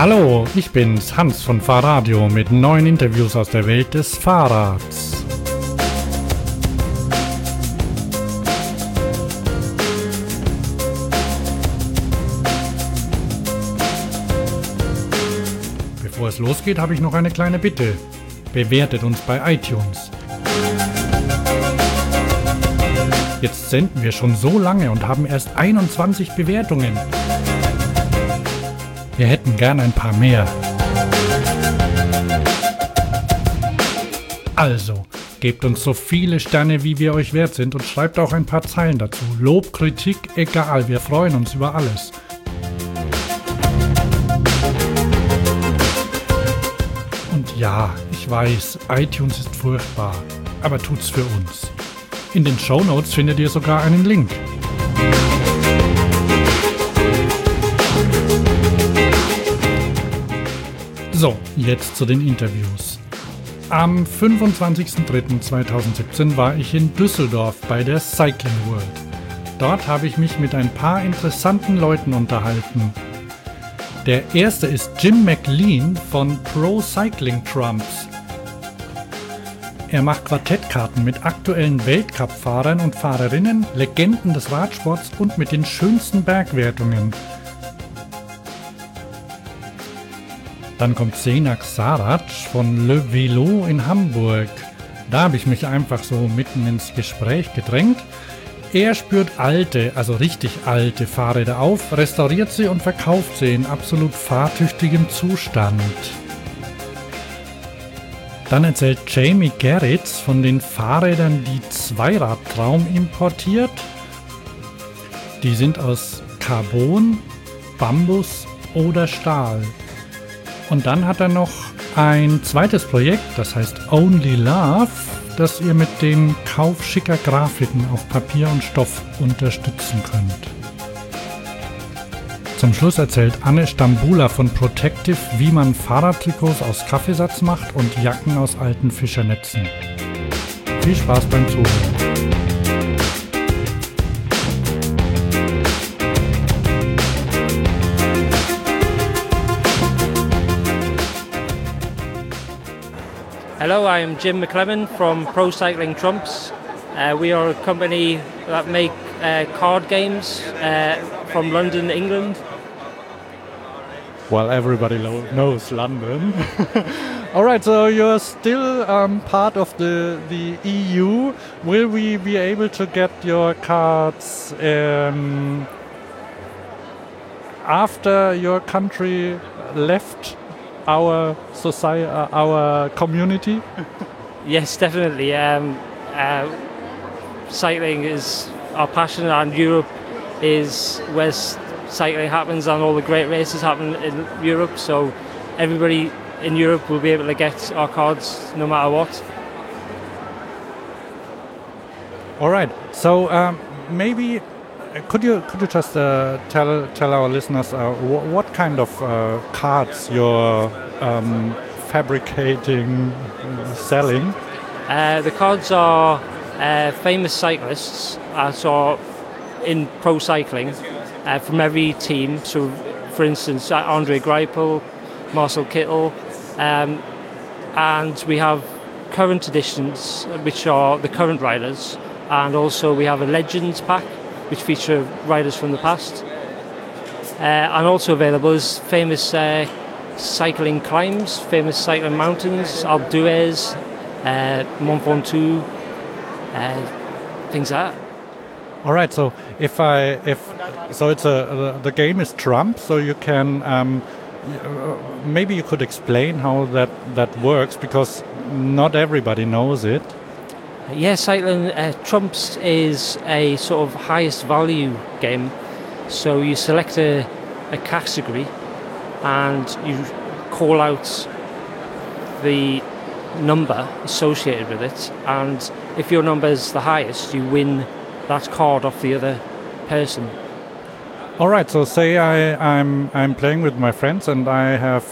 Hallo, ich bin's, Hans von Fahrradio mit neuen Interviews aus der Welt des Fahrrads. Bevor es losgeht, habe ich noch eine kleine Bitte. Bewertet uns bei iTunes. Jetzt senden wir schon so lange und haben erst 21 Bewertungen. Wir hätten gern ein paar mehr. Also, gebt uns so viele Sterne, wie wir euch wert sind und schreibt auch ein paar Zeilen dazu. Lob, Kritik, egal, wir freuen uns über alles. Und ja, ich weiß, iTunes ist furchtbar, aber tut's für uns. In den Shownotes findet ihr sogar einen Link. So, jetzt zu den Interviews. Am 25.03.2017 war ich in Düsseldorf bei der Cycling World. Dort habe ich mich mit ein paar interessanten Leuten unterhalten. Der erste ist Jim McLean von Pro Cycling Trumps. Er macht Quartettkarten mit aktuellen Weltcup-Fahrern und Fahrerinnen, Legenden des Radsports und mit den schönsten Bergwertungen. Dann kommt Senak Sarac von Le Velo in Hamburg. Da habe ich mich einfach so mitten ins Gespräch gedrängt. Er spürt alte, also richtig alte Fahrräder auf, restauriert sie und verkauft sie in absolut fahrtüchtigem Zustand. Dann erzählt Jamie Gerritz von den Fahrrädern, die Zweiradtraum importiert. Die sind aus Carbon, Bambus oder Stahl. Und dann hat er noch ein zweites Projekt, das heißt Only Love, das ihr mit dem Kauf schicker Grafiken auf Papier und Stoff unterstützen könnt. Zum Schluss erzählt Anne Stambula von Protective, wie man Fahrradtrikots aus Kaffeesatz macht und Jacken aus alten Fischernetzen. Viel Spaß beim Zuhören. Hello, I'm Jim McLemmon from Pro Cycling Trumps. We are a company that make card games from London, England. Well, everybody knows London. All right, so you're still part of the EU. Will we be able to get your cards after your country left our society, our community? Yes, definitely. Cycling is our passion, and Europe is where cycling happens, and all the great races happen in Europe. So everybody in Europe will be able to get our cards no matter what. All right. So maybe could you just tell our listeners what kind of cards you're fabricating, selling? The cards are famous cyclists, so in pro cycling, from every team. So, for instance, Andre Greipel, Marcel Kittel, and we have current editions, which are the current riders, and also we have a Legends pack, which feature riders from the past. And also available is famous cycling climbs, famous cycling mountains, Alpe d'Huez, Mont Ventoux, things like that. All right. So if it's the game is Trump, so you can maybe you could explain how that works, because not everybody knows it. Yeah, cycling Trumps is a sort of highest value game. So you select a category and you call out the number associated with it, and if your number is the highest, you win that card off the other person. All right. So say I'm playing with my friends and I have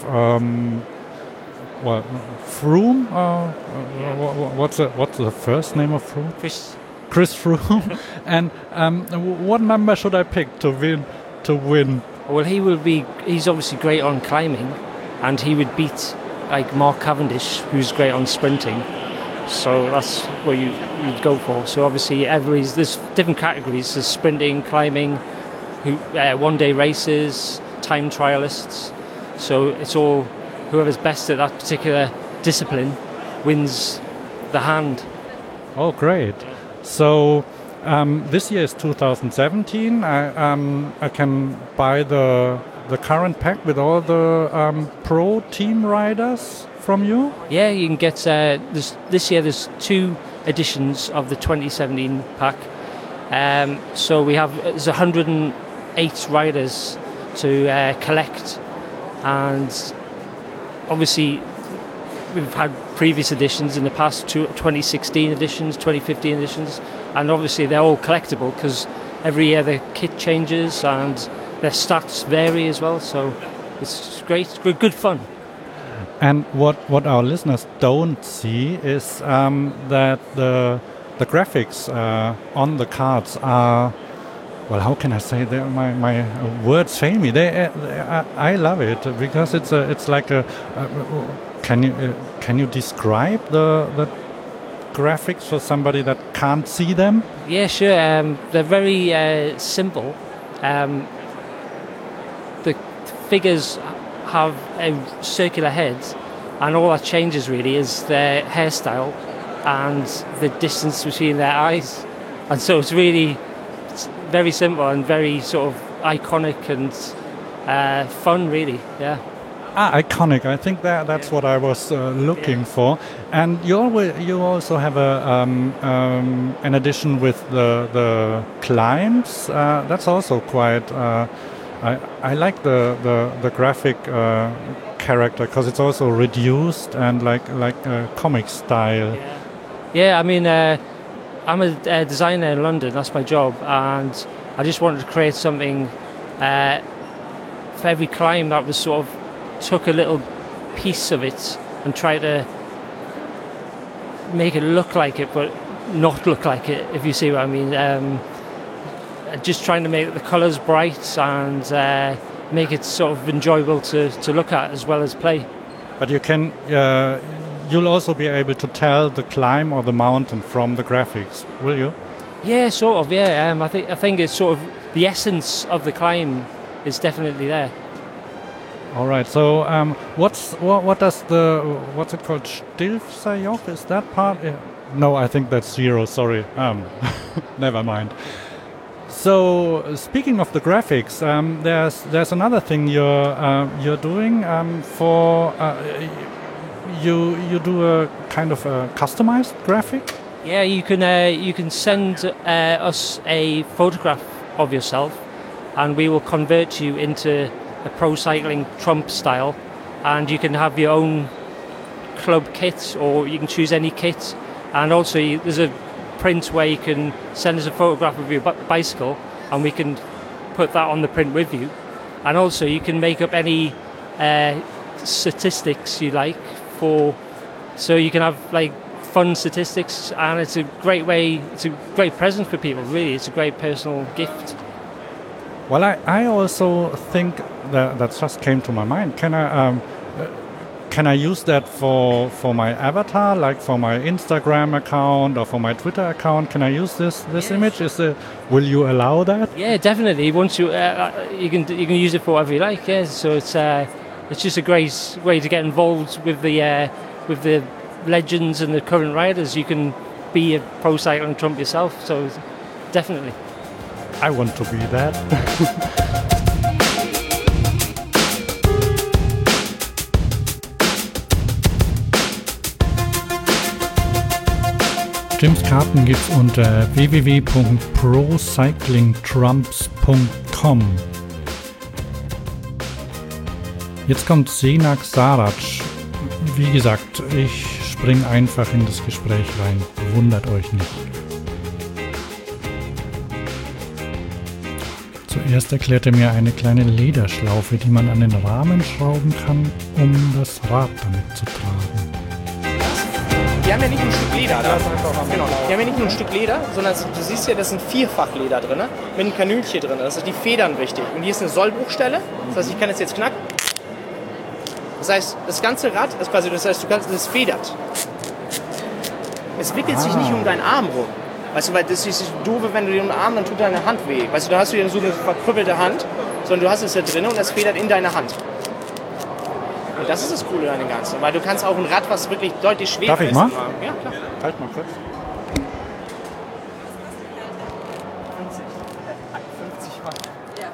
Froome. What's the first name of Froome? Chris Froome. And what number should I pick to win Well, he's obviously great on climbing, and he would beat like Mark Cavendish, who's great on sprinting. So that's what you'd go for. So obviously there's different categories. There's sprinting, climbing, one-day races, time trialists. So it's all whoever's best at that particular discipline wins the hand. Oh, great. So this year is 2017. I can buy the current pack with all the pro team riders from you? Yeah, you can get this year there's 2 editions of the 2017 pack. So there's 108 riders to collect, and obviously we've had previous editions in the past, 2016 editions, 2015 editions, and obviously they're all collectible because every year the kit changes and their stats vary as well, so it's great, good fun. And what our listeners don't see is that the graphics on the cards are, well, how can I say that? My words fail me. I love it because it's like a. Can you describe the graphics for somebody that can't see them? Yeah, sure. They're very simple. The figures have a circular head, and all that changes really is their hairstyle and the distance between their eyes. And so it's very simple and very sort of iconic and fun, really. Yeah. Iconic. I think that's what I was looking for. And you also have an edition with the climbs. That's also quite. I like the graphic character because it's also reduced and like a comic style. Yeah. I mean, I'm a designer in London. That's my job, and I just wanted to create something for every climb that was sort of took a little piece of it and try to make it look like it but not look like it, if you see what I mean. Just trying to make the colours bright and make it sort of enjoyable to look at as well as play. But you'll also be able to tell the climb or the mountain from the graphics, will you? Yeah, sort of, yeah. I think it's sort of the essence of the climb is definitely there. All right. So, what's it called? Stilfserjoch? Is that part? No, I think that's 0. Sorry. Never mind. So, speaking of the graphics, there's another thing you're doing for you do a kind of a customized graphic. Yeah, you can send us a photograph of yourself, and we will convert you into a pro cycling Trump style, and you can have your own club kit, or you can choose any kit. And also there's a print where you can send us a photograph of your bicycle, and we can put that on the print with you. And also you can make up any statistics you like so you can have like fun statistics, and it's a great present for people, really. It's a great personal gift. Well, I also think that just came to my mind. Can I use that for my avatar, like for my Instagram account or for my Twitter account? Can I use this image? Will you allow that? Yeah, definitely. Once you can use it for whatever you like. Yeah, so it's just a great way to get involved with the legends and the current riders. You can be a pro cycling Trump yourself. So definitely. I want to be that. Jims Karten gibt's unter www.procyclingtrumps.com. Jetzt kommt Senak Sarac. Wie gesagt, ich spring einfach in das Gespräch rein. Wundert euch nicht. Zuerst erklärt er mir eine kleine Lederschlaufe, die man an den Rahmen schrauben kann, um das Rad damit zu tragen. Die haben ja nicht ein Stück Leder da. Genau. Die haben ja nicht nur ein Stück Leder, sondern du siehst ja, da sind 4-fach-Leder drin, mit einem Kanülchen drin. Das heißt, die federn richtig. Und hier ist eine Sollbruchstelle. Das heißt, ich kann das jetzt knacken. Das heißt, das ganze Rad ist quasi, das heißt, es federt. Es wickelt sich nicht um deinen Arm rum. Weißt du, weil das ist doof, wenn du dir um den Arm, dann tut deine Hand weh. Weißt du, da hast du ja so eine verkrüppelte Hand, sondern du hast es ja drin und es federt in deine Hand. Und das ist das Coole an dem Ganzen, weil du kannst auch ein Rad, was wirklich deutlich schwerer ist. Darf ich mal? Ja, klar. Halt mal kurz. 50 Mal.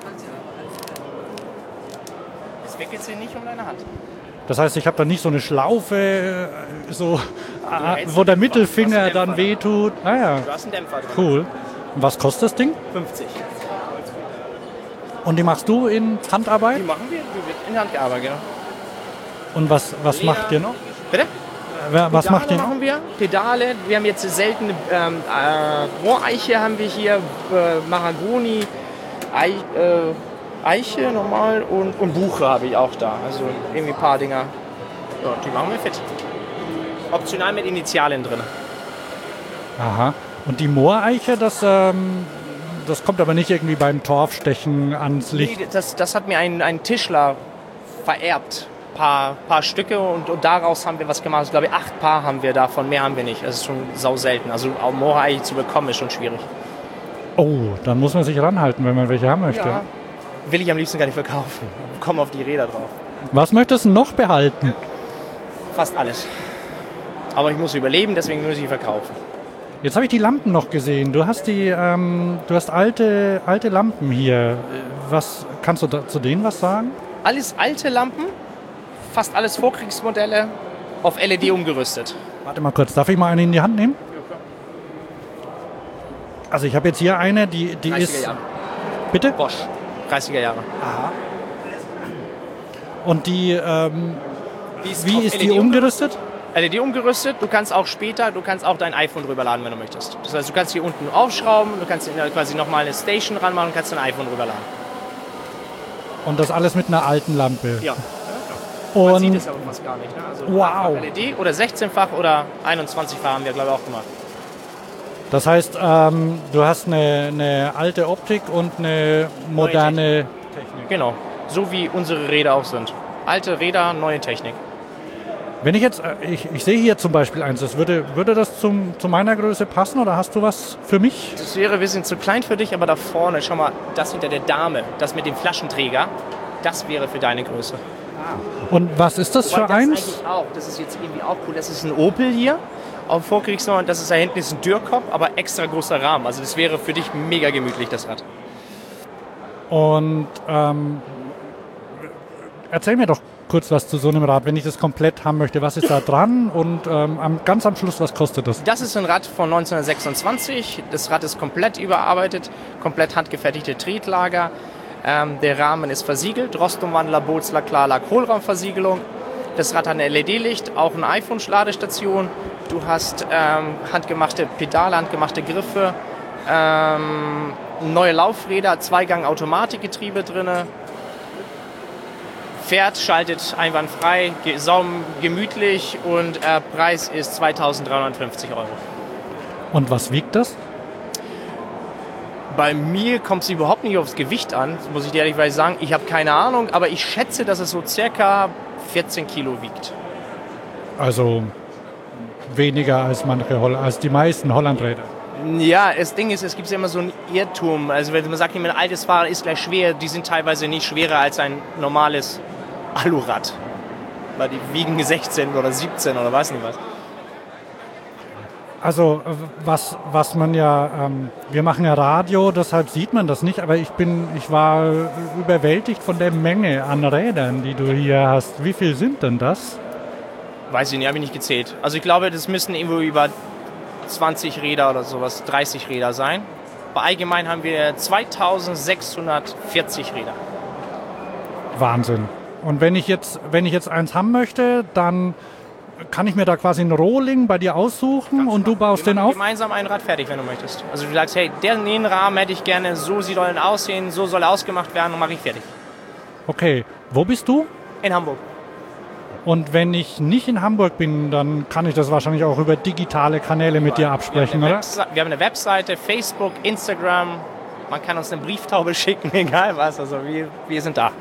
Es wickelt sich nicht um deine Hand. Das heißt, ich habe da nicht so eine Schlaufe, wo der Mittelfinger dann wehtut. Ah ja, Du hast einen Dämpfer drin. cool. Und was kostet das Ding? 50. Und die machst du in Handarbeit? Die machen wir, die wird in Hand gearbeitet, genau. Und was macht ihr noch? Bitte? Was Pedale macht ihr noch? machen wir? Pedale. Wir haben jetzt seltene Rohreiche haben wir hier, Mahagoni, Eiche normal und Buche habe ich auch da. Also irgendwie ein paar Dinger. Ja, die machen wir fit. Optional mit Initialen drin. Aha. Und die Mooreiche, das kommt aber nicht irgendwie beim Torfstechen ans Licht. Nee, das hat mir ein Tischler vererbt. Paar Stücke und daraus haben wir was gemacht. Also, glaube ich, 8 Paar haben wir davon, mehr haben wir nicht. Das ist schon sau selten. Also auch Mooreiche zu bekommen ist schon schwierig. Oh, dann muss man sich ranhalten, wenn man welche haben möchte. Ja. Will ich am liebsten gar nicht verkaufen. Komm auf die Räder drauf. Was möchtest du noch behalten? Fast alles. Aber ich muss überleben, deswegen muss ich verkaufen. Jetzt habe ich die Lampen noch gesehen. Du hast alte Lampen hier. Was kannst du zu denen was sagen? Alles alte Lampen, fast alles Vorkriegsmodelle, auf LED umgerüstet. Warte mal kurz, darf ich mal eine in die Hand nehmen? Also ich habe jetzt hier eine, die 30er ist... Jahre. Bitte? Bosch, 30er Jahre. Aha. Und die, wie auf ist die LED umgerüstet? LED umgerüstet, du kannst auch dein iPhone drüber laden, wenn du möchtest. Das heißt, du kannst hier unten aufschrauben, du kannst quasi nochmal eine Station ranmachen und kannst dein iPhone drüber laden. Und das alles mit einer alten Lampe? Ja. Man Und sieht es aber fast gar nicht. Ne? Also wow. LED oder 16-fach oder 21-fach haben wir, glaube ich, auch gemacht. Das heißt, du hast eine alte Optik und eine moderne Technik. Genau, so wie unsere Räder auch sind. Alte Räder, neue Technik. Wenn ich jetzt, ich sehe hier zum Beispiel eins, würde das zu meiner Größe passen oder hast du was für mich? Das wäre ein bisschen zu klein für dich, aber da vorne, schau mal, das hinter der Dame, das mit dem Flaschenträger, das wäre für deine Größe. Und was ist das für eins? Eigentlich auch, das ist jetzt irgendwie auch cool. Das ist ein Opel hier auf Vorkriegsneu und das ist da hinten ist ein Dürrkopf, aber extra großer Rahmen. Also das wäre für dich mega gemütlich, das Rad. Und erzähl mir doch kurz was zu so einem Rad, wenn ich das komplett haben möchte. Was ist da dran und ganz am Schluss, was kostet das? Das ist ein Rad von 1926. Das Rad ist komplett überarbeitet, komplett handgefertigte Tretlager. Der Rahmen ist versiegelt, Rostumwandler, Bozler, Klarlack, Hohlraumversiegelung. Das Rad hat ein LED-Licht, auch eine iPhone-Ladestation. Du hast handgemachte Pedale, handgemachte Griffe, neue Laufräder, 2-Gang-Automatikgetriebe drin. Fährt, schaltet einwandfrei, gemütlich und Preis ist 2.350 €. Und was wiegt das? Bei mir kommt es überhaupt nicht aufs Gewicht an, muss ich dir ehrlich sagen. Ich habe keine Ahnung, aber ich schätze, dass es so circa 14 Kilo wiegt. Also weniger als die meisten Hollandräder. Ja, das Ding ist, es gibt ja immer so einen Irrtum. Also wenn man sagt, ein altes Fahrrad ist gleich schwer, die sind teilweise nicht schwerer als ein normales Alurad. Weil die wiegen 16 oder 17 oder weiß nicht was. Also was man ja, wir machen ja Radio, deshalb sieht man das nicht, aber ich war überwältigt von der Menge an Rädern, die du hier hast. Wie viel sind denn das? Weiß ich nicht, habe ich nicht gezählt. Also ich glaube, das müssen irgendwo über 20 Räder oder sowas, 30 Räder sein. Bei allgemein haben wir 2640 Räder. Wahnsinn. Und wenn ich jetzt eins haben möchte, dann kann ich mir da quasi einen Rohling bei dir aussuchen und du baust den auf? Gemeinsam ein Rad fertig, wenn du möchtest. Also du sagst, hey, den Rahmen hätte ich gerne, so soll er aussehen, so soll er ausgemacht werden und mache ich fertig. Okay, wo bist du? In Hamburg. Und wenn ich nicht in Hamburg bin, dann kann ich das wahrscheinlich auch über digitale Kanäle mit dir absprechen, oder? Wir haben eine Webseite, Facebook, Instagram. Man kann uns eine Brieftaube schicken, egal was. Also wir sind da.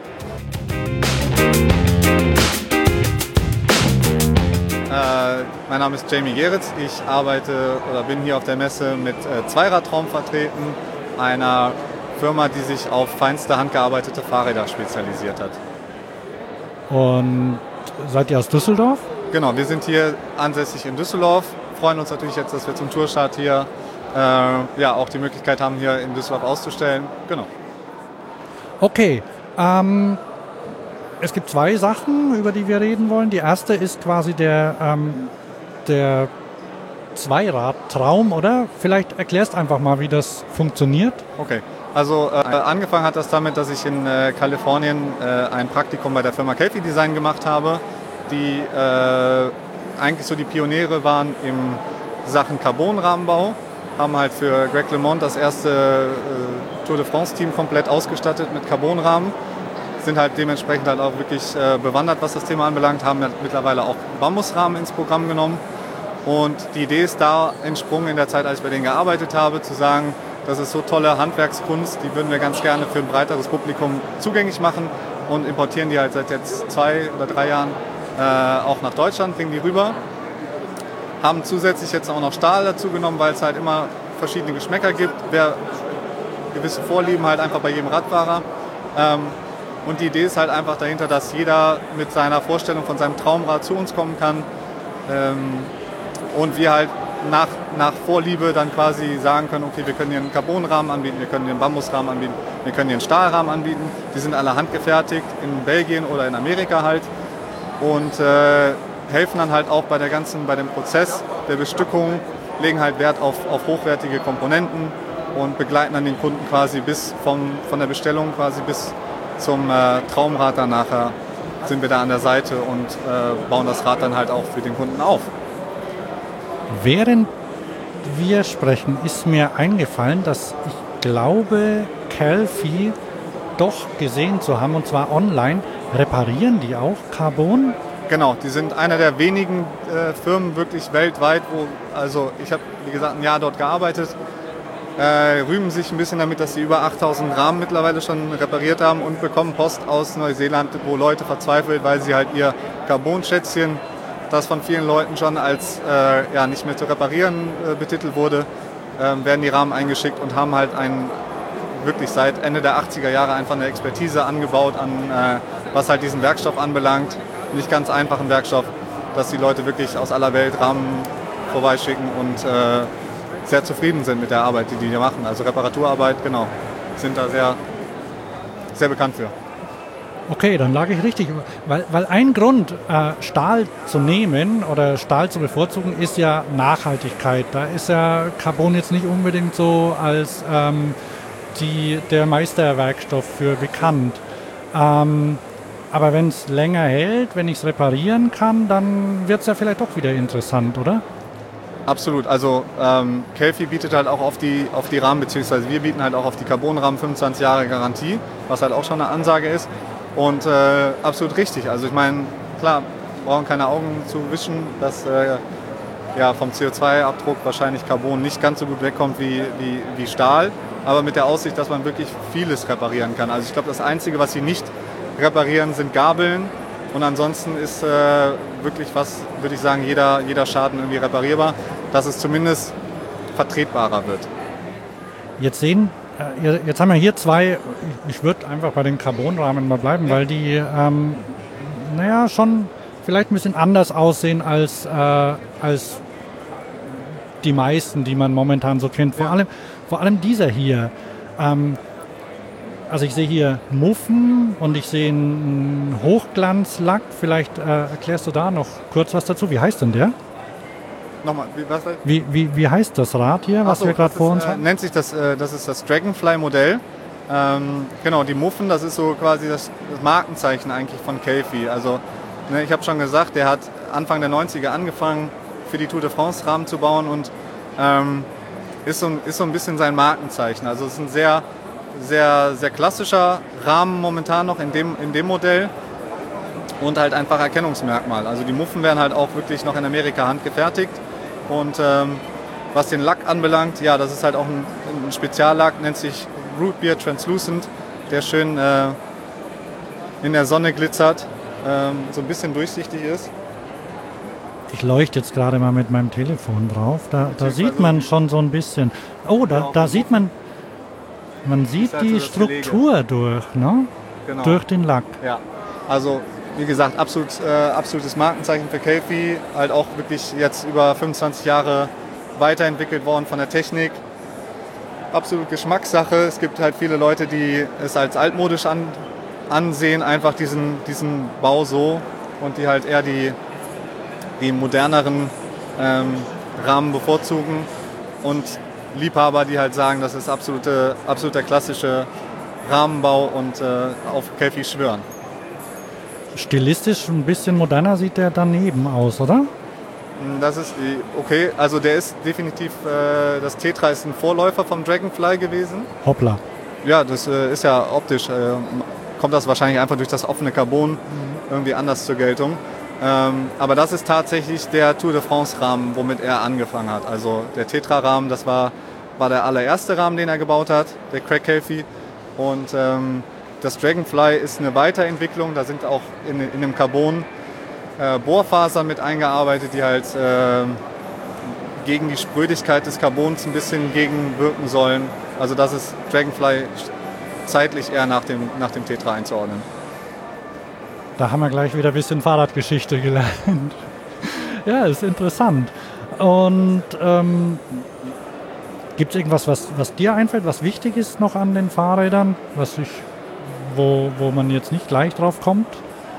Mein Name ist Jamie Geritz. Ich arbeite oder bin hier auf der Messe mit Zweiradtraum vertreten, einer Firma, die sich auf feinste handgearbeitete Fahrräder spezialisiert hat. Und seid ihr aus Düsseldorf? Genau, wir sind hier ansässig in Düsseldorf. Freuen uns natürlich jetzt, dass wir zum Tourstart hier auch die Möglichkeit haben, hier in Düsseldorf auszustellen. Genau. Okay, es gibt zwei Sachen, über die wir reden wollen. Die erste ist quasi der Zweiradtraum, oder? Vielleicht erklärst einfach mal, wie das funktioniert. Okay, also angefangen hat das damit, dass ich in Kalifornien ein Praktikum bei der Firma Kelfi Design gemacht habe, die eigentlich so die Pioniere waren in Sachen Carbonrahmenbau, haben halt für Greg LeMond das erste Tour de France Team komplett ausgestattet mit Carbonrahmen, sind halt dementsprechend halt auch wirklich bewandert, was das Thema anbelangt, haben mittlerweile auch Bambusrahmen ins Programm genommen. Und die Idee ist da entsprungen in der Zeit, als ich bei denen gearbeitet habe, zu sagen, das ist so tolle Handwerkskunst, die würden wir ganz gerne für ein breiteres Publikum zugänglich machen und importieren die halt seit jetzt 2 oder 3 Jahren auch nach Deutschland, bringen die rüber. Haben zusätzlich jetzt auch noch Stahl dazu genommen, weil es halt immer verschiedene Geschmäcker gibt, gewisse Vorlieben halt einfach bei jedem Radfahrer. Und die Idee ist halt einfach dahinter, dass jeder mit seiner Vorstellung von seinem Traumrad zu uns kommen kann. Und wir halt nach Vorliebe dann quasi sagen können, okay, wir können hier einen Carbonrahmen anbieten, wir können hier einen Bambusrahmen anbieten, wir können hier einen Stahlrahmen anbieten. Die sind alle handgefertigt in Belgien oder in Amerika halt und helfen dann halt auch bei dem Prozess der Bestückung, legen halt Wert auf hochwertige Komponenten und begleiten dann den Kunden quasi von der Bestellung quasi bis zum Traumrad dann nachher sind wir da an der Seite und bauen das Rad dann halt auch für den Kunden auf. Während wir sprechen, ist mir eingefallen, dass ich glaube, Kelfi doch gesehen zu haben, und zwar online. Reparieren die auch Carbon? Genau, die sind einer der wenigen Firmen wirklich weltweit, also ich habe, wie gesagt, ein Jahr dort gearbeitet, rühmen sich ein bisschen damit, dass sie über 8000 Rahmen mittlerweile schon repariert haben und bekommen Post aus Neuseeland, wo Leute verzweifelt, weil sie halt ihr Carbon-Schätzchen, das von vielen Leuten schon als nicht mehr zu reparieren betitelt wurde, werden die Rahmen eingeschickt und haben halt wirklich seit Ende der 80er Jahre einfach eine Expertise angebaut, was halt diesen Werkstoff anbelangt. Nicht ganz einfachen Werkstoff, dass die Leute wirklich aus aller Welt Rahmen vorbeischicken und sehr zufrieden sind mit der Arbeit, die hier machen. Also Reparaturarbeit, genau, sind da sehr, sehr bekannt für. Okay, dann lag ich richtig. Weil ein Grund, Stahl zu nehmen oder Stahl zu bevorzugen, ist ja Nachhaltigkeit. Da ist ja Carbon jetzt nicht unbedingt so als der Meisterwerkstoff für bekannt. Aber wenn es länger hält, wenn ich es reparieren kann, dann wird es ja vielleicht doch wieder interessant, oder? Absolut. Also Kelfi bietet halt auch auf die Rahmen, beziehungsweise wir bieten halt auch auf die Carbonrahmen 25 Jahre Garantie, was halt auch schon eine Ansage ist. Und absolut richtig. Also ich meine, klar, brauchen keine Augen zu wischen, dass vom CO2-Abdruck wahrscheinlich Carbon nicht ganz so gut wegkommt wie Stahl, aber mit der Aussicht, dass man wirklich vieles reparieren kann. Also ich glaube, das Einzige, was sie nicht reparieren, sind Gabeln. Und ansonsten ist wirklich würde ich sagen, jeder Schaden irgendwie reparierbar, dass es zumindest vertretbarer wird. Jetzt haben wir hier zwei, ich würde einfach bei den Carbonrahmen mal bleiben, weil die schon vielleicht ein bisschen anders aussehen als die meisten, die man momentan so kennt. Vor allem dieser hier. Also ich sehe hier Muffen und ich sehe einen Hochglanzlack. Vielleicht erklärst du da noch kurz was dazu. Wie heißt denn der? Nochmal, wie heißt das Rad hier, was wir gerade vor uns haben? Nennt sich das ist das Dragonfly-Modell. Genau, die Muffen, das ist so quasi das Markenzeichen eigentlich von Kelfi. Also ich habe schon gesagt, der hat Anfang der 90er angefangen, für die Tour de France Rahmen zu bauen und ist so ein bisschen sein Markenzeichen. Also es ist ein sehr, sehr, sehr klassischer Rahmen momentan noch in dem Modell. und halt einfach Erkennungsmerkmal. Also die Muffen werden halt auch wirklich noch in Amerika handgefertigt und was den Lack anbelangt, ja, das ist halt auch ein Speziallack, nennt sich Root Beer Translucent, der schön in der Sonne glitzert, so ein bisschen durchsichtig ist. Ich leuchte jetzt gerade mal mit meinem Telefon drauf. Da sieht man schon so ein bisschen. Oh, da sieht man sieht die Struktur durch, ne? Genau. Durch den Lack. Ja, also wie gesagt, absolutes Markenzeichen für Kelfi, halt auch wirklich jetzt über 25 Jahre weiterentwickelt worden von der Technik. Absolut Geschmackssache. Es gibt halt viele Leute, die es als altmodisch ansehen, einfach diesen Bau so, und die halt eher die moderneren Rahmen bevorzugen, und Liebhaber, die halt sagen, das ist absoluter klassische Rahmenbau und auf Kelfi schwören. Stilistisch ein bisschen moderner sieht der daneben aus, oder? Das ist okay, also der ist definitiv, das Tetra ist ein Vorläufer vom Dragonfly gewesen. Hoppla. Ja, das ist ja optisch, kommt das wahrscheinlich einfach durch das offene Carbon irgendwie anders zur Geltung. Aber das ist tatsächlich der Tour de France Rahmen, womit er angefangen hat. Also der Tetra Rahmen, das war der allererste Rahmen, den er gebaut hat, der Craig Kelfi. Und das Dragonfly ist eine Weiterentwicklung, da sind auch in dem Carbon Bohrfasern mit eingearbeitet, die halt gegen die Sprödigkeit des Carbons ein bisschen gegenwirken sollen. Also das ist Dragonfly zeitlich eher nach dem Tetra einzuordnen. Da haben wir gleich wieder ein bisschen Fahrradgeschichte gelernt. Ja, ist interessant. Und gibt es irgendwas, was dir einfällt, was wichtig ist noch an den Fahrrädern, wo man jetzt nicht gleich drauf kommt?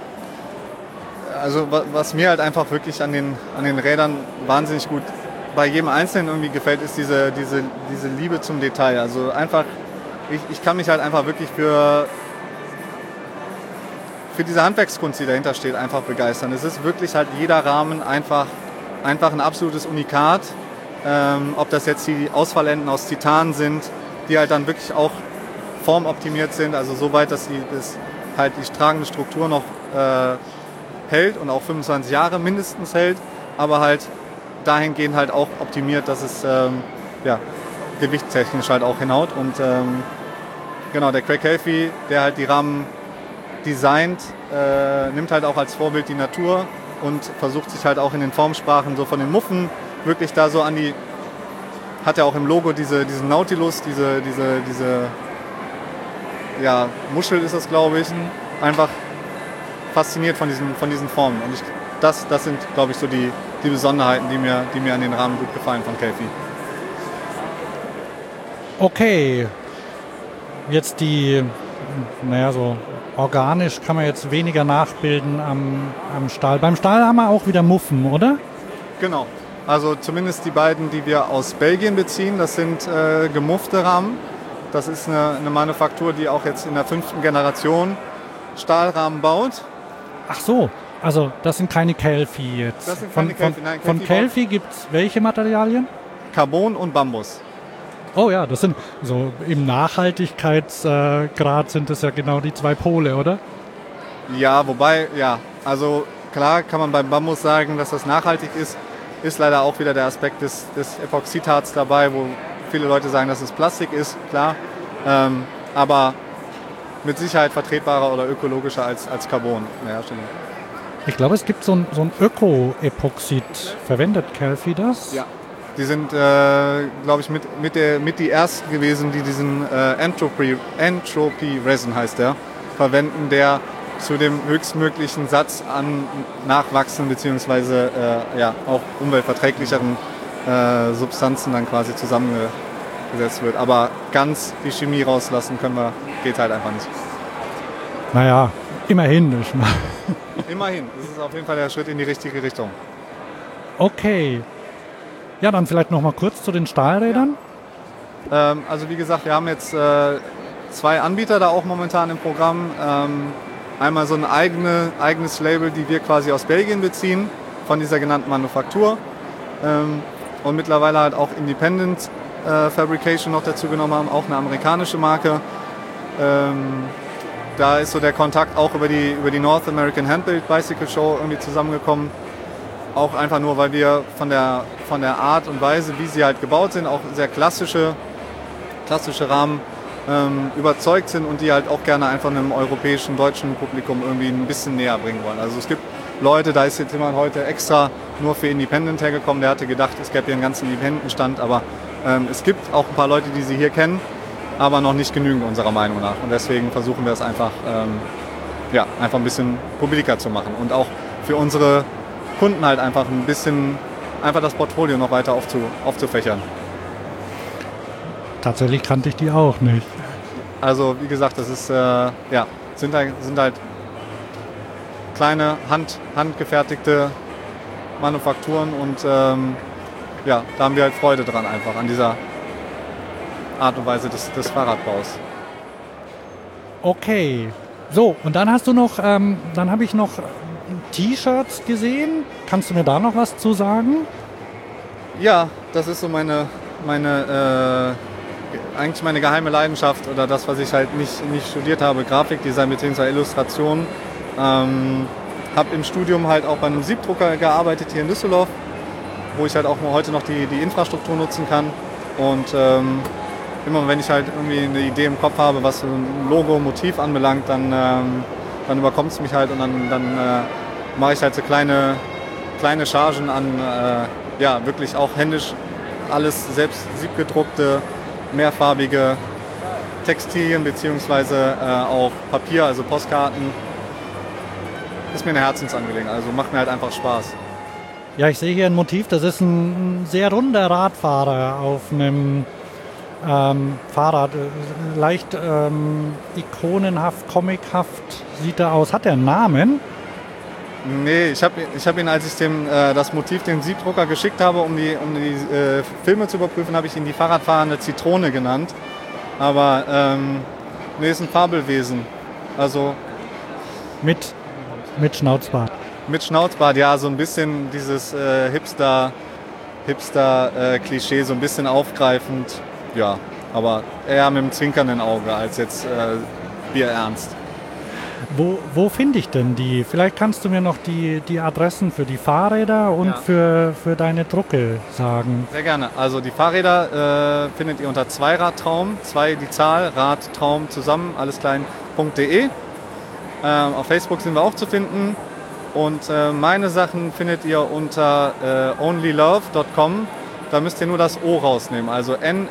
Also was mir halt einfach wirklich an den Rädern wahnsinnig gut bei jedem Einzelnen irgendwie gefällt, ist diese Liebe zum Detail. Also einfach, ich kann mich halt einfach wirklich für diese Handwerkskunst, die dahinter steht, einfach begeistern. Es ist wirklich halt jeder Rahmen einfach ein absolutes Unikat. Ob das jetzt die Ausfallenden aus Titan sind, die halt dann wirklich auch formoptimiert sind, also so weit, dass halt die tragende Struktur noch hält und auch 25 Jahre mindestens hält, aber halt dahingehend halt auch optimiert, dass es gewichtstechnisch halt auch hinhaut. Und genau, der Craig Kelfi, der halt die Rahmen designt, nimmt halt auch als Vorbild die Natur und versucht sich halt auch in den Formsprachen so von den Muffen wirklich da so hat er auch im Logo diesen Nautilus, diese Muschel ist das, glaube ich, einfach fasziniert von diesen Formen. Und das sind, glaube ich, so die Besonderheiten, die mir an den Rahmen gut gefallen von Kelfi. Okay, jetzt so organisch kann man jetzt weniger nachbilden am Stahl. Beim Stahl haben wir auch wieder Muffen, oder? Genau. Also zumindest die beiden, die wir aus Belgien beziehen, das sind gemuffte Rahmen. Das ist eine Manufaktur, die auch jetzt in der 5. Generation Stahlrahmen baut. Ach so, also das sind keine Kelfi jetzt. Das sind keine Kelfi, nein. Von Kelfi gibt es welche Materialien? Carbon und Bambus. Oh ja, das sind so im Nachhaltigkeitsgrad sind das ja genau die zwei Pole, oder? Ja, wobei, ja, also klar kann man beim Bambus sagen, dass das nachhaltig ist leider auch wieder der Aspekt des Epoxidharz dabei, wo viele Leute sagen, dass es Plastik ist, klar, aber mit Sicherheit vertretbarer oder ökologischer als Carbon in der Herstellung. Ich glaube, es gibt so ein Öko-Epoxid. Verwendet Kelfi das? Ja. Die sind, glaube ich, mit die ersten gewesen, die diesen Entropy Resin heißt der, verwenden, der zu dem höchstmöglichen Satz an nachwachsenden bzw. Auch umweltverträglicheren Substanzen dann quasi zusammengesetzt wird. Aber ganz die Chemie rauslassen geht halt einfach nicht. Naja, immerhin. Immerhin, das ist auf jeden Fall der Schritt in die richtige Richtung. Okay. Ja, dann vielleicht noch mal kurz zu den Stahlrädern. Also wie gesagt, wir haben jetzt 2 Anbieter da auch momentan im Programm. Einmal so ein eigenes Label, die wir quasi aus Belgien beziehen, von dieser genannten Manufaktur. Und mittlerweile halt auch Independent Fabrication noch dazu genommen haben, auch eine amerikanische Marke. da ist so der Kontakt auch über die North American Handbuilt Bicycle Show irgendwie zusammengekommen. Auch einfach nur, weil wir von der Art und Weise, wie sie halt gebaut sind, auch sehr klassische Rahmen überzeugt sind und die halt auch gerne einfach einem europäischen, deutschen Publikum irgendwie ein bisschen näher bringen wollen. Also es gibt Leute, da ist jetzt jemand heute extra nur für Independent hergekommen, der hatte gedacht, es gäbe hier einen ganzen Independent-Stand, aber es gibt auch ein paar Leute, die sie hier kennen, aber noch nicht genügend unserer Meinung nach. Und deswegen versuchen wir es einfach, einfach ein bisschen publiker zu machen und auch für unsere Kunden halt einfach ein bisschen das Portfolio noch weiter aufzufächern. Tatsächlich kannte ich die auch nicht. Also wie gesagt, das ist sind halt kleine handgefertigte Manufakturen und da haben wir halt Freude dran einfach an dieser Art und Weise des Fahrradbaus. Okay, so und dann hast du noch, dann habe ich noch T-Shirts gesehen. Kannst du mir da noch was zu sagen? Ja, das ist so eigentlich meine geheime Leidenschaft oder das, was ich halt nicht studiert habe, Grafikdesign bzw. Illustration. Habe im Studium halt auch bei einem Siebdrucker gearbeitet hier in Düsseldorf, wo ich halt auch heute noch die Infrastruktur nutzen kann. Und immer wenn ich halt irgendwie eine Idee im Kopf habe, was so ein Logo, Motiv anbelangt, dann überkommt es mich halt und dann mache ich halt so kleine Chargen an, wirklich auch händisch alles selbst siebgedruckte, mehrfarbige Textilien bzw. auch Papier, also Postkarten. Ist mir eine Herzensangelegenheit, also macht mir halt einfach Spaß. Ja, ich sehe hier ein Motiv, das ist ein sehr runder Radfahrer auf einem Fahrrad. Leicht ikonenhaft, comichaft sieht er aus. Hat er einen Namen? Nee, ich hab ihn, als ich das Motiv dem Siebdrucker geschickt habe, um die Filme zu überprüfen, habe ich ihn die Fahrradfahrende Zitrone genannt. Aber ist ein Fabelwesen. Also mit Schnauzbart. Mit Schnauzbart, ja, so ein bisschen dieses Hipster-Klischee, so ein bisschen aufgreifend. Ja, aber eher mit einem zwinkernden Auge als jetzt bierernst. Wo finde ich denn die? Vielleicht kannst du mir noch die Adressen für die Fahrräder und für deine Drucke sagen. Sehr gerne. Also die Fahrräder findet ihr unter Zweiradtraum, 2 die Zahl, Radtraum zusammen, alles klein.de. Auf Facebook sind wir auch zu finden. Und meine Sachen findet ihr unter onlylove.com. Da müsst ihr nur das O rausnehmen, also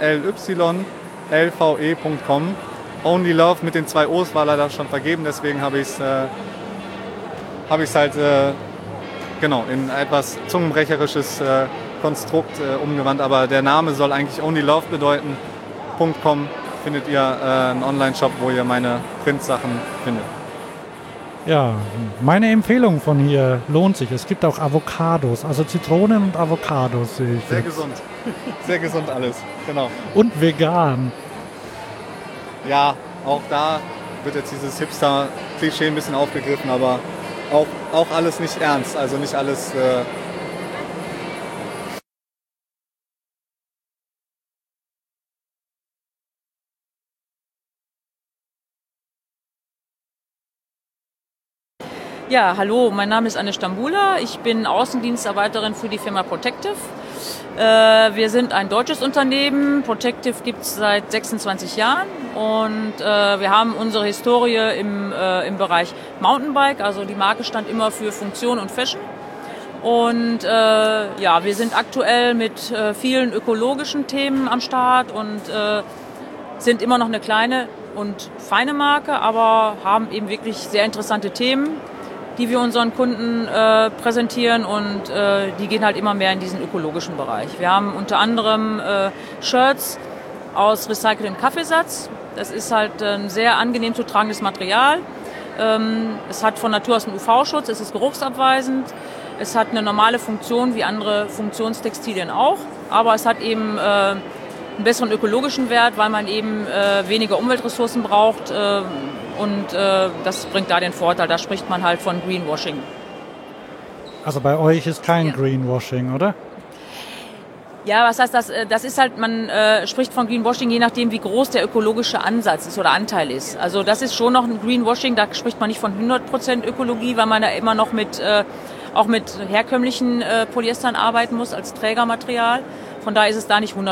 nlylve.com. Only Love mit den 2 O's war leider schon vergeben, deswegen habe ich es halt in ein etwas zungenbrecherisches Konstrukt umgewandt, aber der Name soll eigentlich Only Love bedeuten. .com findet ihr einen Online-Shop, wo ihr meine Printsachen findet. Ja, meine Empfehlung von hier lohnt sich. Es gibt auch Avocados, also Zitronen und Avocados sehe ich. Sehr gesund. Sehr gesund alles, genau. Und vegan. Ja, auch da wird jetzt dieses Hipster-Klischee ein bisschen aufgegriffen, aber auch alles nicht ernst, also nicht alles... Ja, hallo, mein Name ist Anne Stambula. Ich bin Außendienstarbeiterin für die Firma Protective. Wir sind ein deutsches Unternehmen. Protective gibt es seit 26 Jahren und wir haben unsere Historie im Bereich Mountainbike. Also die Marke stand immer für Funktion und Fashion. Und wir sind aktuell mit vielen ökologischen Themen am Start und sind immer noch eine kleine und feine Marke, aber haben eben wirklich sehr interessante Themen, die wir unseren Kunden präsentieren und die gehen halt immer mehr in diesen ökologischen Bereich. Wir haben unter anderem Shirts aus recyceltem Kaffeesatz. Das ist halt ein sehr angenehm zu tragendes Material. Es hat von Natur aus einen UV-Schutz, es ist geruchsabweisend. Es hat eine normale Funktion wie andere Funktionstextilien auch, aber es hat eben einen besseren ökologischen Wert, weil man eben weniger Umweltressourcen braucht. Und das bringt da den Vorteil, da spricht man halt von Greenwashing. Also bei euch ist kein Greenwashing, oder? Ja, was heißt das? Das ist halt, man spricht von Greenwashing, je nachdem, wie groß der ökologische Ansatz ist oder Anteil ist. Also das ist schon noch ein Greenwashing, da spricht man nicht von 100% Ökologie, weil man da immer noch auch mit herkömmlichen Polyestern arbeiten muss als Trägermaterial. Von daher ist es da nicht 100%.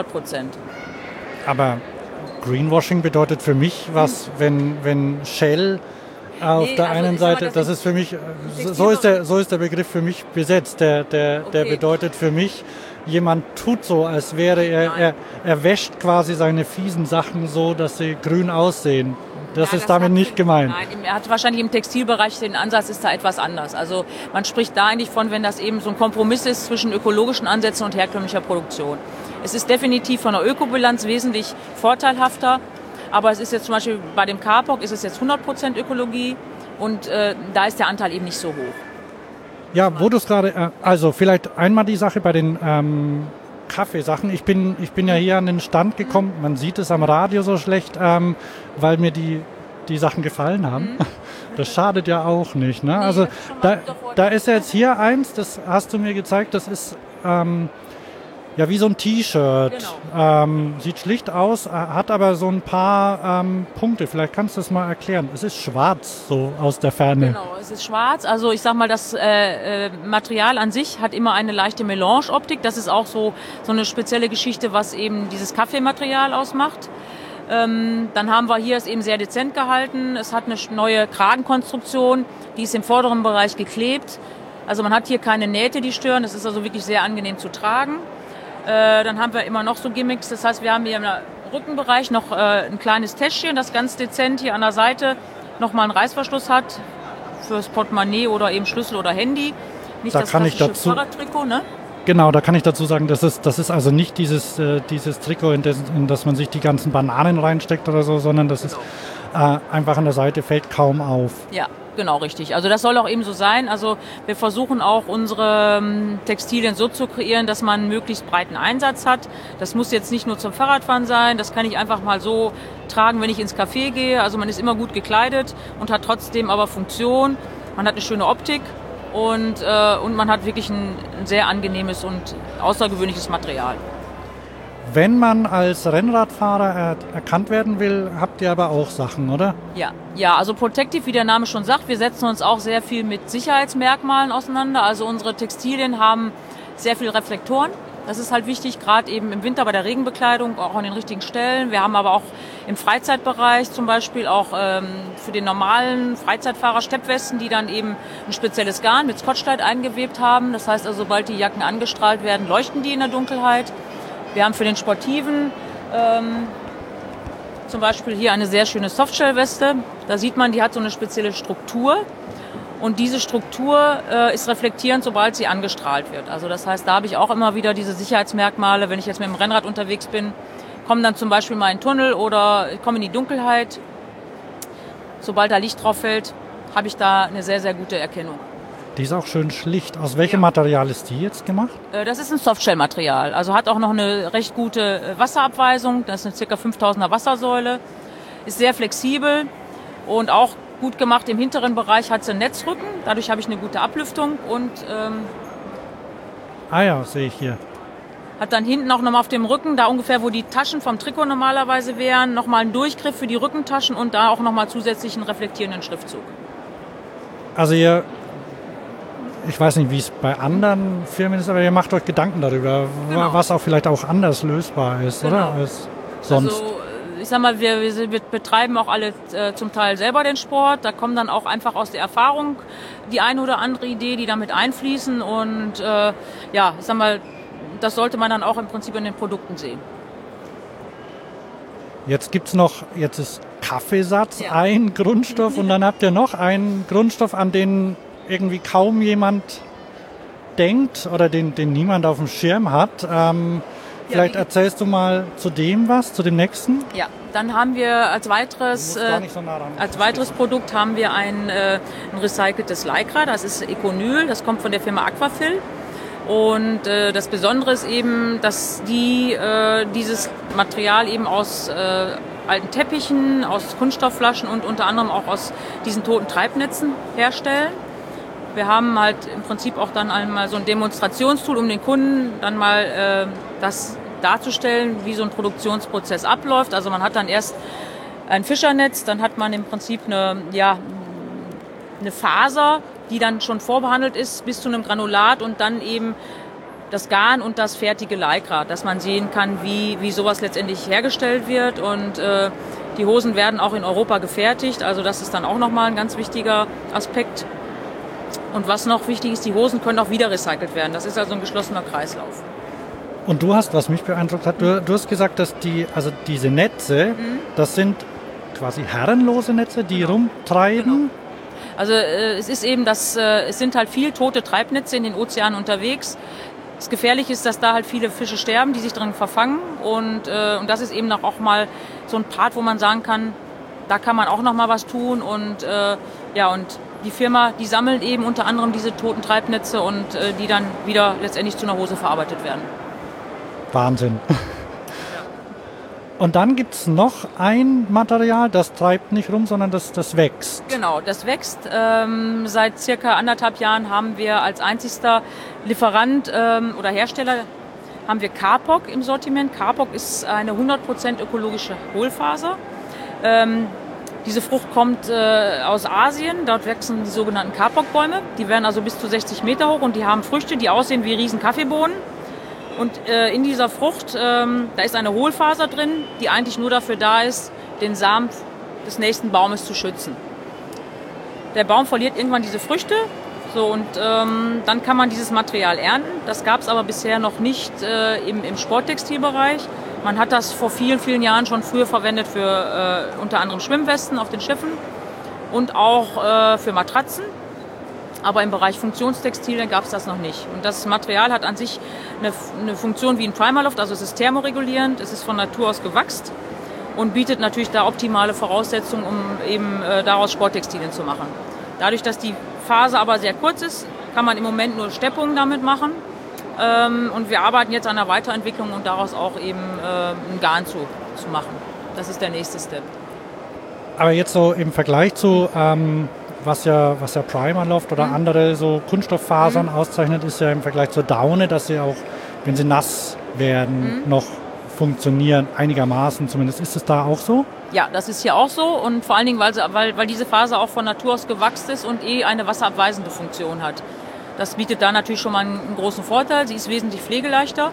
Aber Greenwashing bedeutet für mich was, wenn Shell auf der einen Seite, das ist für mich, so ist der Begriff für mich besetzt. Der bedeutet für mich, jemand tut so, als wäre er wäscht quasi seine fiesen Sachen so, dass sie grün aussehen. Das ist damit nicht gemeint. Nein, er hat wahrscheinlich im Textilbereich, den Ansatz ist da etwas anders. Also man spricht da eigentlich von, wenn das eben so ein Kompromiss ist zwischen ökologischen Ansätzen und herkömmlicher Produktion. Es ist definitiv von der Ökobilanz wesentlich vorteilhafter, aber es ist jetzt zum Beispiel bei dem Kapok ist es jetzt 100% Ökologie und da ist der Anteil eben nicht so hoch. Ja, wo du es gerade, also vielleicht einmal die Sache bei den Kaffeesachen. Ich bin ja hier an den Stand gekommen, man sieht es am Radio so schlecht, weil mir die Sachen gefallen haben. Das schadet ja auch nicht. Ne? Nee, also da ist jetzt hier eins, das hast du mir gezeigt, das ist ja wie so ein T-Shirt. Genau. Sieht schlicht aus, hat aber so ein paar Punkte. Vielleicht kannst du das mal erklären. Es ist schwarz, so aus der Ferne. Genau, es ist schwarz. Also ich sag mal, das Material an sich hat immer eine leichte Melange-Optik. Das ist auch so eine spezielle Geschichte, was eben dieses Kaffeematerial ausmacht. Dann haben wir hier es eben sehr dezent gehalten. Es hat eine neue Kragenkonstruktion, die ist im vorderen Bereich geklebt. Also man hat hier keine Nähte, die stören. Es ist also wirklich sehr angenehm zu tragen. Dann haben wir immer noch so Gimmicks, das heißt, wir haben hier im Rückenbereich noch ein kleines Täschchen, das ganz dezent hier an der Seite nochmal einen Reißverschluss hat fürs Portemonnaie oder eben Schlüssel oder Handy. Nicht da das kann ich dazu Fahrradtrikot, ne? Genau, da kann ich dazu sagen, das ist also nicht dieses Trikot, in das man sich die ganzen Bananen reinsteckt oder so, sondern das ist einfach an der Seite, fällt kaum auf. Ja. Genau, richtig. Also das soll auch eben so sein. Also wir versuchen auch unsere Textilien so zu kreieren, dass man einen möglichst breiten Einsatz hat. Das muss jetzt nicht nur zum Fahrradfahren sein, das kann ich einfach mal so tragen, wenn ich ins Café gehe. Also man ist immer gut gekleidet und hat trotzdem aber Funktion. Man hat eine schöne Optik und man hat wirklich ein sehr angenehmes und außergewöhnliches Material. Wenn man als Rennradfahrer erkannt werden will, habt ihr aber auch Sachen, oder? Ja, also Protective, wie der Name schon sagt, wir setzen uns auch sehr viel mit Sicherheitsmerkmalen auseinander. Also unsere Textilien haben sehr viele Reflektoren. Das ist halt wichtig, gerade eben im Winter bei der Regenbekleidung, auch an den richtigen Stellen. Wir haben aber auch im Freizeitbereich zum Beispiel auch für den normalen Freizeitfahrer Steppwesten, die dann eben ein spezielles Garn mit Scotch-Light eingewebt haben. Das heißt also, sobald die Jacken angestrahlt werden, leuchten die in der Dunkelheit. Wir haben für den Sportiven zum Beispiel hier eine sehr schöne Softshell-Weste. Da sieht man, die hat so eine spezielle Struktur. Und diese Struktur ist reflektierend, sobald sie angestrahlt wird. Also das heißt, da habe ich auch immer wieder diese Sicherheitsmerkmale. Wenn ich jetzt mit dem Rennrad unterwegs bin, komme dann zum Beispiel mal in einen Tunnel oder komme in die Dunkelheit. Sobald da Licht drauf fällt, habe ich da eine sehr, sehr gute Erkennung. Die ist auch schön schlicht. Aus welchem Material ist die jetzt gemacht? Das ist ein Softshell-Material. Also hat auch noch eine recht gute Wasserabweisung. Das ist eine ca. 5000er Wassersäule. Ist sehr flexibel und auch gut gemacht. Im hinteren Bereich hat sie einen Netzrücken. Dadurch habe ich eine gute Ablüftung und sehe ich hier. Hat dann hinten auch nochmal auf dem Rücken, da ungefähr, wo die Taschen vom Trikot normalerweise wären, nochmal einen Durchgriff für die Rückentaschen und da auch nochmal zusätzlichen reflektierenden Schriftzug. Also ich weiß nicht, wie es bei anderen Firmen ist, aber ihr macht euch Gedanken darüber, was auch vielleicht auch anders lösbar ist, oder? Als sonst. Also ich sag mal, wir betreiben auch alle zum Teil selber den Sport. Da kommen dann auch einfach aus der Erfahrung die eine oder andere Idee, die damit einfließen. Und ich sag mal, das sollte man dann auch im Prinzip in den Produkten sehen. Jetzt ist Kaffeesatz ein Grundstoff und dann habt ihr noch einen Grundstoff, an den irgendwie kaum jemand denkt oder den niemand auf dem Schirm hat. Vielleicht erzählst du mal zu dem nächsten? Ja, dann haben wir als weiteres Produkt haben wir ein recyceltes Lycra, das ist Econyl, das kommt von der Firma Aquafil. Und das Besondere ist eben, dass die dieses Material eben aus alten Teppichen, aus Kunststoffflaschen und unter anderem auch aus diesen toten Treibnetzen herstellen. Wir haben halt im Prinzip auch dann einmal so ein Demonstrationstool, um den Kunden dann mal das darzustellen, wie so ein Produktionsprozess abläuft. Also man hat dann erst ein Fischernetz, dann hat man im Prinzip eine Faser, die dann schon vorbehandelt ist bis zu einem Granulat und dann eben das Garn und das fertige Lycra, dass man sehen kann, wie sowas letztendlich hergestellt wird. Und die Hosen werden auch in Europa gefertigt, also das ist dann auch nochmal ein ganz wichtiger Aspekt. Und was noch wichtig ist, die Hosen können auch wieder recycelt werden. Das ist also ein geschlossener Kreislauf. Und du hast, was mich beeindruckt hat, du hast gesagt, dass diese Netze, das sind quasi herrenlose Netze, die rumtreiben. Genau. Also es ist eben, es sind halt viel tote Treibnetze in den Ozeanen unterwegs. Das Gefährliche ist, dass da halt viele Fische sterben, die sich drin verfangen. Und das ist eben auch mal so ein Part, wo man sagen kann, da kann man auch noch mal was tun. Und und die Firma, die sammelt eben unter anderem diese toten Treibnetze und die dann wieder letztendlich zu einer Hose verarbeitet werden. Wahnsinn. Und dann gibt es noch ein Material, das treibt nicht rum, sondern das wächst. Genau, das wächst. Seit circa 1,5 Jahren haben wir als einzigster Lieferant oder Hersteller haben wir Kapok im Sortiment. Kapok ist eine 100% ökologische Hohlfaser. Diese Frucht kommt aus Asien. Dort wachsen die sogenannten Kapok-Bäume. Die werden also bis zu 60 Meter hoch und die haben Früchte, die aussehen wie riesen Kaffeebohnen. Und in dieser Frucht, da ist eine Hohlfaser drin, die eigentlich nur dafür da ist, den Samen des nächsten Baumes zu schützen. Der Baum verliert irgendwann diese Früchte, so, und dann kann man dieses Material ernten. Das gab es aber bisher noch nicht im Sporttextilbereich. Man hat das vor vielen, vielen Jahren schon früher verwendet für unter anderem Schwimmwesten auf den Schiffen und auch für Matratzen. Aber im Bereich Funktionstextilien gab es das noch nicht. Und das Material hat an sich eine Funktion wie ein Primerloft, also es ist thermoregulierend, es ist von Natur aus gewachst und bietet natürlich da optimale Voraussetzungen, um eben daraus Sporttextilien zu machen. Dadurch, dass die Faser aber sehr kurz ist, kann man im Moment nur Steppungen damit machen. Und wir arbeiten jetzt an der Weiterentwicklung und daraus auch eben ein Garn zu machen. Das ist der nächste Step. Aber jetzt so im Vergleich zu was ja Primerloft oder andere so Kunststofffasern auszeichnet, ist ja im Vergleich zur Daune, dass sie auch, wenn sie nass werden, noch funktionieren, einigermaßen zumindest. Ist es da auch so? Ja, das ist hier auch so und vor allen Dingen, weil diese Faser auch von Natur aus gewachst ist und eine wasserabweisende Funktion hat. Das bietet da natürlich schon mal einen großen Vorteil. Sie ist wesentlich pflegeleichter.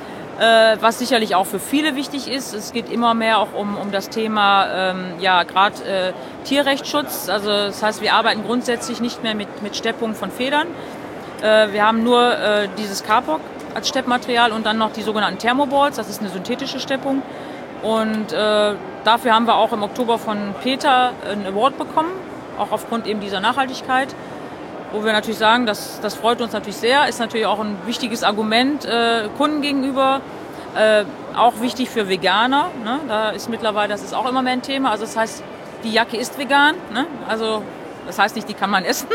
Was sicherlich auch für viele wichtig ist, es geht immer mehr auch um das Thema gerade Tierrechtsschutz. Also das heißt, wir arbeiten grundsätzlich nicht mehr mit Steppung von Federn. Wir haben nur dieses Kapok als Steppmaterial und dann noch die sogenannten Thermoballs, das ist eine synthetische Steppung. Und dafür haben wir auch im Oktober von PETA einen Award bekommen, auch aufgrund eben dieser Nachhaltigkeit. Wo wir natürlich sagen, das freut uns natürlich sehr, ist natürlich auch ein wichtiges Argument Kunden gegenüber, auch wichtig für Veganer. Ne? Da ist mittlerweile, das ist auch immer mehr ein Thema. Also das heißt, die Jacke ist vegan, ne? Also das heißt nicht, die kann man essen,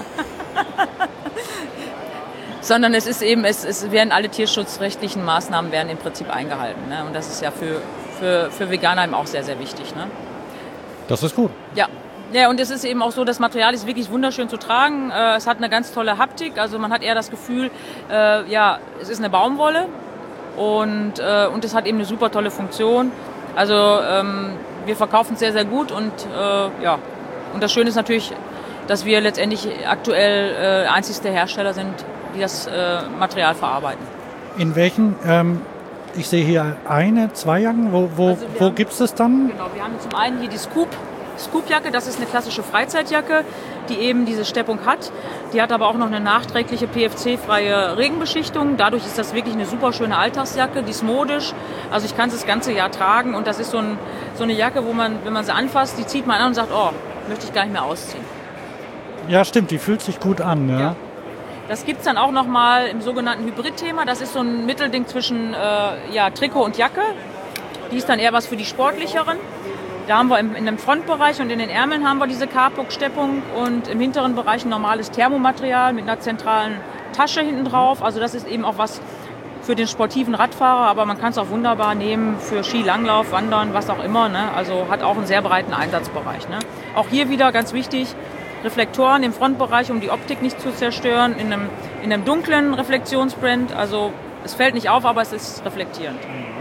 sondern es ist eben, es werden alle tierschutzrechtlichen Maßnahmen werden im Prinzip eingehalten. Ne? Und das ist ja für Veganer eben auch sehr, sehr wichtig. Ne? Das ist gut. Ja. Ja, und es ist eben auch so, das Material ist wirklich wunderschön zu tragen. Es hat eine ganz tolle Haptik, also man hat eher das Gefühl, es ist eine Baumwolle und es hat eben eine super tolle Funktion. Also wir verkaufen es sehr, sehr gut und und das Schöne ist natürlich, dass wir letztendlich aktuell einzigste Hersteller sind, die das Material verarbeiten. In welchen, ich sehe hier 2 Jacken, wo gibt es das dann? Genau, wir haben zum einen hier die Scoop-Jacke, das ist eine klassische Freizeitjacke, die eben diese Steppung hat. Die hat aber auch noch eine nachträgliche PFC-freie Regenbeschichtung. Dadurch ist das wirklich eine super schöne Alltagsjacke, die ist modisch. Also ich kann es das ganze Jahr tragen und das ist so eine Jacke, wo man, wenn man sie anfasst, die zieht man an und sagt, oh, möchte ich gar nicht mehr ausziehen. Ja, stimmt, die fühlt sich gut an. Ja. Das gibt es dann auch noch mal im sogenannten Hybrid-Thema. Das ist so ein Mittelding zwischen Trikot und Jacke. Die ist dann eher was für die Sportlicheren. Da haben wir in dem Frontbereich und in den Ärmeln haben wir diese Kapok-Steppung und im hinteren Bereich ein normales Thermomaterial mit einer zentralen Tasche hinten drauf. Also das ist eben auch was für den sportiven Radfahrer, aber man kann es auch wunderbar nehmen für Skilanglauf, Wandern, was auch immer. Ne? Also hat auch einen sehr breiten Einsatzbereich. Ne? Auch hier wieder ganz wichtig, Reflektoren im Frontbereich, um die Optik nicht zu zerstören, in einem dunklen Reflexionsbrand, also Es fällt nicht auf, aber es ist reflektierend.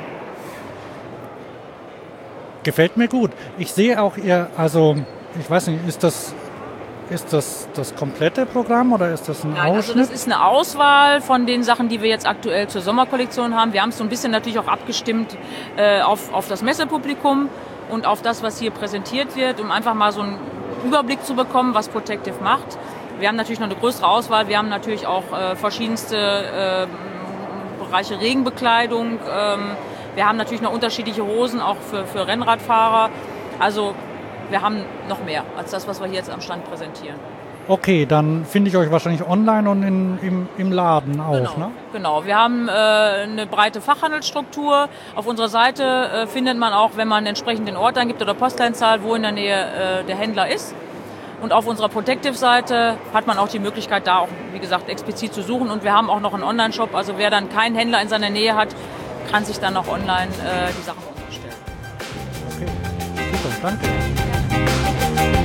Gefällt mir gut. Ich sehe auch also ich weiß nicht, ist das das komplette Programm oder ist das ein Nein, Ausschnitt? also das ist eine Auswahl von den Sachen, die wir jetzt aktuell zur Sommerkollektion haben. Wir haben es so ein bisschen natürlich auch abgestimmt auf das Messepublikum und auf das, was hier präsentiert wird, um einfach mal so einen Überblick zu bekommen, was Protective macht. Wir haben natürlich noch eine größere Auswahl. Wir haben natürlich auch verschiedenste Bereiche Regenbekleidung. Wir haben natürlich noch unterschiedliche Hosen, auch für Rennradfahrer. Also wir haben noch mehr als das, was wir hier jetzt am Stand präsentieren. Okay, dann finde ich euch wahrscheinlich online und im Laden auch, Genau, ne? Genau, wir haben eine breite Fachhandelsstruktur. Auf unserer Seite findet man auch, wenn man entsprechend den Ort eingibt oder Postleitzahl, wo in der Nähe der Händler ist. Und auf unserer Protective-Seite hat man auch die Möglichkeit, da auch, wie gesagt, explizit zu suchen. Und wir haben auch noch einen Online-Shop. Also wer dann keinen Händler in seiner Nähe hat, kann sich dann auch online die Sachen bestellen. Okay, super, danke.